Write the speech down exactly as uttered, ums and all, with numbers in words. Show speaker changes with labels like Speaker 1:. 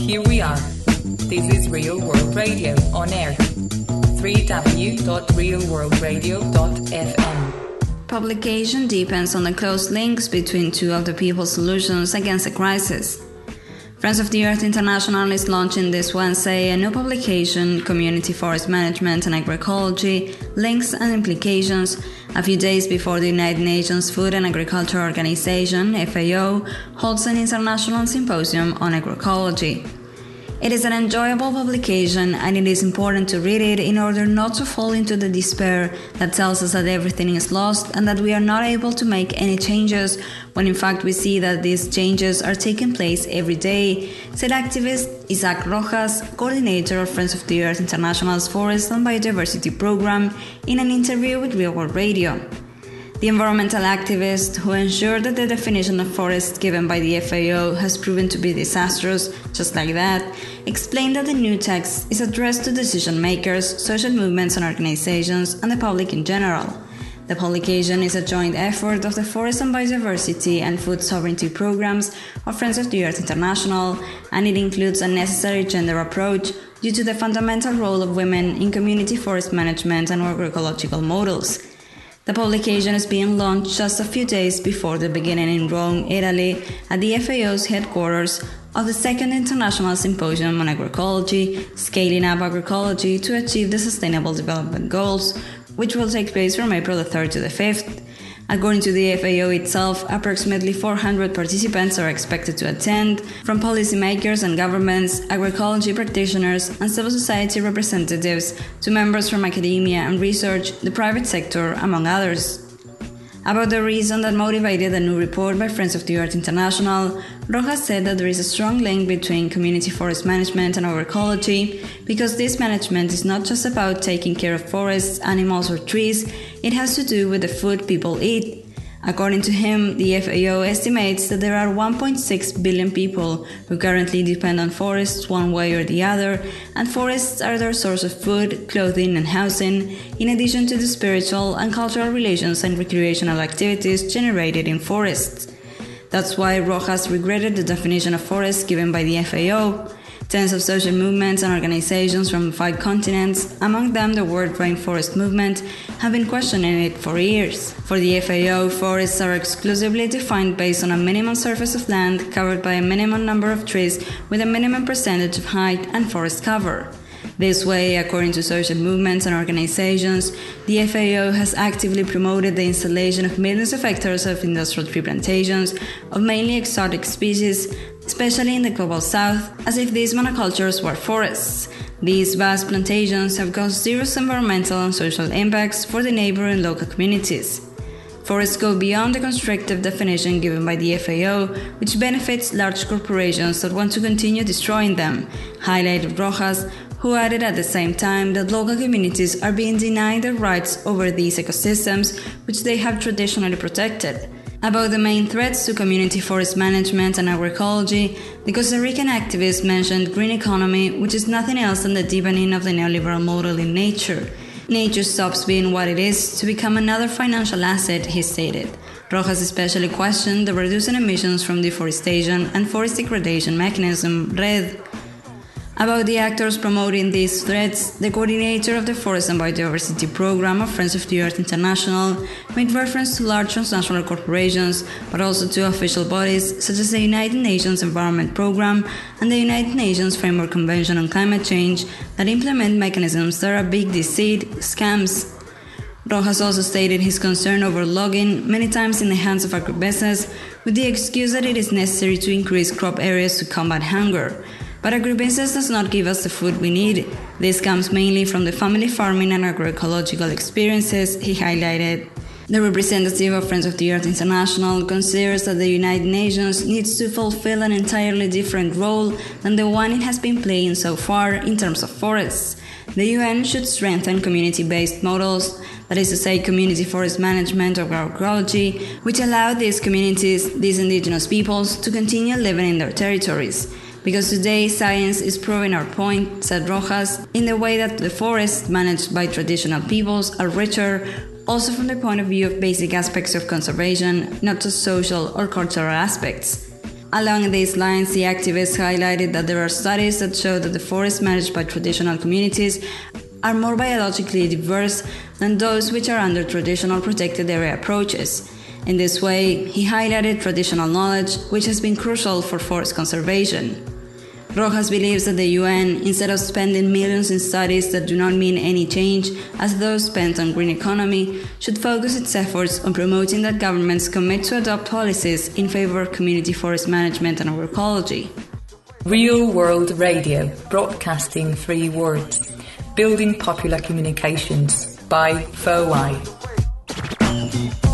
Speaker 1: here we are. This is Real World Radio on air. w w w dot real world radio dot f m.
Speaker 2: Publication depends on the close links between two of the people's solutions against the crisis. Friends of the Earth International is launching this Wednesday a new publication, Community Forest Management and Agroecology, Links and Implications, a few days before the United Nations Food and Agriculture Organization, F A O, holds an international symposium on agroecology. It is an enjoyable publication, and it is important to read it in order not to fall into the despair that tells us that everything is lost and that we are not able to make any changes, when in fact we see that these changes are taking place every day, said activist Isaac Rojas, coordinator of Friends of the Earth International's Forest and Biodiversity Program, in an interview with Real World Radio. The environmental activist, who ensured that the definition of forest given by the F A O has proven to be disastrous, just like that, explained that the new text is addressed to decision makers, social movements and organizations, and the public in general. The publication is a joint effort of the Forest and Biodiversity and Food Sovereignty programs of Friends of the Earth International, and it includes a necessary gender approach due to the fundamental role of women in community forest management and agroecological models. The publication is being launched just a few days before the beginning in Rome, Italy, at the F A O's headquarters of the Second International Symposium on Agroecology, Scaling Up Agroecology to Achieve the Sustainable Development Goals, which will take place from April the third to the fifth. According to the F A O itself, approximately four hundred participants are expected to attend, from policymakers and governments, agroecology practitioners, and civil society representatives to members from academia and research, the private sector, among others. About the reason that motivated the new report by Friends of the Earth International, Rojas said that there is a strong link between community forest management and agroecology, because this management is not just about taking care of forests, animals, or trees, it has to do with the food people eat. According to him, the F A O estimates that there are one point six billion people who currently depend on forests one way or the other, and forests are their source of food, clothing, and housing, in addition to the spiritual and cultural relations and recreational activities generated in forests. That's why Rojas regretted the definition of forest given by the F A O. Tens of social movements and organizations from five continents, among them the World Rainforest Movement, have been questioning it for years. For the F A O, forests are exclusively defined based on a minimum surface of land covered by a minimum number of trees with a minimum percentage of height and forest cover. This way, according to social movements and organizations, the F A O has actively promoted the installation of millions of hectares of industrial tree plantations of mainly exotic species, especially in the global south, as if these monocultures were forests. These vast plantations have caused serious environmental and social impacts for the neighboring local communities. Forests go beyond the constrictive definition given by the F A O, which benefits large corporations that want to continue destroying them, highlighted Rojas, who added at the same time that local communities are being denied their rights over these ecosystems, which they have traditionally protected. About the main threats to community forest management and agroecology, the Costa Rican activist mentioned green economy, which is nothing else than the deepening of the neoliberal model in nature. Nature stops being what it is to become another financial asset, he stated. Rojas especially questioned the reducing emissions from deforestation and forest degradation mechanism, REDD. About the actors promoting these threats, the coordinator of the Forest and Biodiversity Program of Friends of the Earth International made reference to large transnational corporations, but also to official bodies such as the United Nations Environment Program and the United Nations Framework Convention on Climate Change that implement mechanisms that are big deceit, scams. Rojas also stated his concern over logging, many times in the hands of agribusiness, with the excuse that it is necessary to increase crop areas to combat hunger. But agribusiness does not give us the food we need. This comes mainly from the family farming and agroecological experiences, he highlighted. The representative of Friends of the Earth International considers that the United Nations needs to fulfill an entirely different role than the one it has been playing so far in terms of forests. The U N should strengthen community-based models, that is to say community forest management or agroecology, which allow these communities, these indigenous peoples, to continue living in their territories. Because today science is proving our point, said Rojas, in the way that the forests managed by traditional peoples are richer, also from the point of view of basic aspects of conservation, not just social or cultural aspects. Along these lines, the activists highlighted that there are studies that show that the forests managed by traditional communities are more biologically diverse than those which are under traditional protected area approaches. In this way, he highlighted traditional knowledge, which has been crucial for forest conservation. Rojas believes that the U N, instead of spending millions in studies that do not mean any change, as those spent on green economy, should focus its efforts on promoting that governments commit to adopt policies in favor of community forest management and agroecology.
Speaker 1: Real World Radio, broadcasting three words. Building popular communications by F O I.